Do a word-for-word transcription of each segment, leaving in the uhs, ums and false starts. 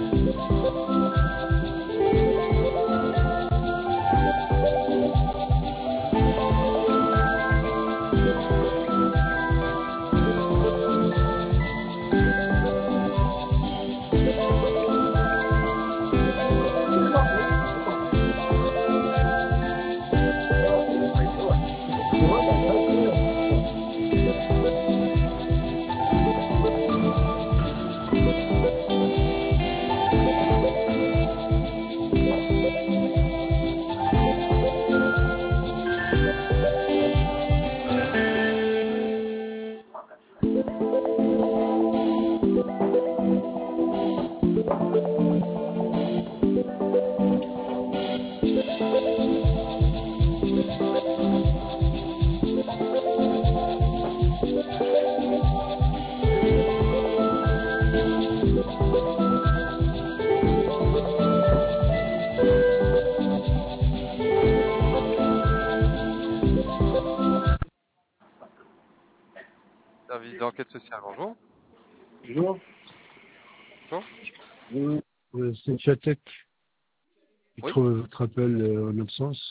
Service d'enquête sociale, bonjour. Bonjour. Bonjour. Euh, euh, c'est Chatek. Je Oui. trouve votre appel euh, en absence.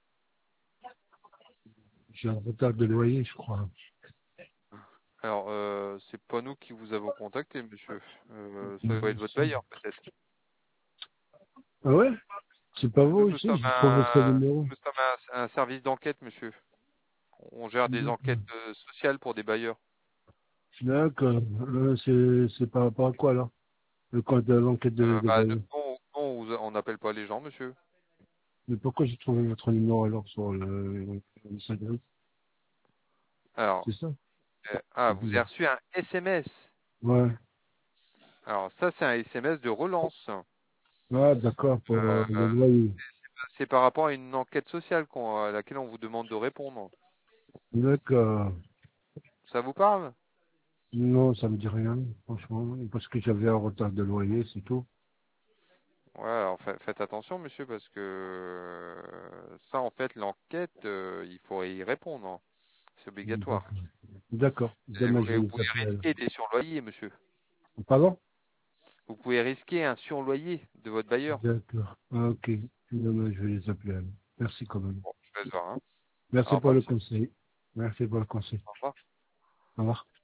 J'ai un retard de loyer, je crois. Alors, euh, c'est pas nous qui vous avons contacté, monsieur. Euh, ça doit Mhm. être votre bailleur, peut-être. Ah ouais? C'est pas vous Nous, nous aussi? sommes Je trouve votre un, numéro. nous sommes un, un service d'enquête, monsieur. On gère des D'accord. enquêtes euh, sociales pour des bailleurs. D'accord. Euh, c'est c'est par rapport à quoi, là? Le code de l'enquête de, Euh, de bah, bail. nous, on on vous- on n'appelle pas les gens, monsieur. Mais pourquoi j'ai trouvé votre numéro alors sur le, le messagerie? Alors, C'est ça? euh, ah, vous avez Mhm. reçu un S M S. Ouais. Alors, ça, c'est un S M S de relance. Ah, d'accord, pour euh, le Euh, loyer. c'est par rapport à une enquête sociale qu'on- à laquelle on vous demande de répondre. D'accord. Ça vous parle? Non, ça me dit rien, franchement. Parce que j'avais un retard de loyer, c'est tout. Ouais, alors fa- faites attention, monsieur, parce que euh, ça, en fait, l'enquête, euh, il faut y répondre, hein. C'est obligatoire. D'accord. D'accord. Et Demain, vous, je et vais vous les pouvez appeler alors. risquer des surloyers, monsieur. Pardon? Vous pouvez risquer un surloyer de votre bailleur. D'accord. Ah, ok. Demain, je vais les appeler alors. Merci quand même. Bon, je vais voir, hein. Au Merci pour revoir, le monsieur. conseil. Merci pour le conseil. Au revoir. Au revoir.